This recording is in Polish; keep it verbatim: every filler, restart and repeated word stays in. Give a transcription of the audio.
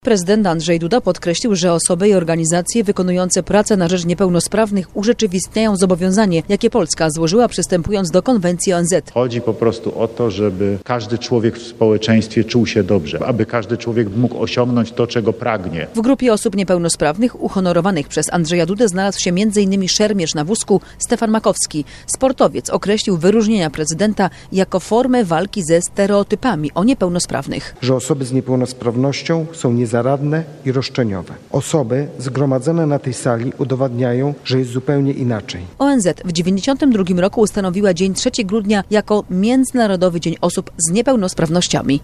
Prezydent Andrzej Duda podkreślił, że osoby i organizacje wykonujące pracę na rzecz niepełnosprawnych urzeczywistniają zobowiązanie, jakie Polska złożyła przystępując do konwencji O N Z. Chodzi po prostu o to, żeby każdy człowiek w społeczeństwie czuł się dobrze, aby każdy człowiek mógł osiągnąć to, czego pragnie. W grupie osób niepełnosprawnych uhonorowanych przez Andrzeja Dudę znalazł się między innymi szermierz na wózku Stefan Makowski. Sportowiec określił wyróżnienia prezydenta jako formę walki ze stereotypami o niepełnosprawnych. Że osoby z niepełnosprawnością są niezaradne i roszczeniowe. Osoby zgromadzone na tej sali udowadniają, że jest zupełnie inaczej. O N Z w tysiąc dziewięćset dziewięćdziesiątym drugim roku ustanowiła dzień trzeciego grudnia jako Międzynarodowy Dzień Osób z Niepełnosprawnościami.